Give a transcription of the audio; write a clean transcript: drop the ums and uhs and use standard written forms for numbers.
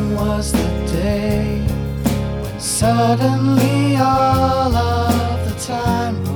Gone was the day when suddenly all of the time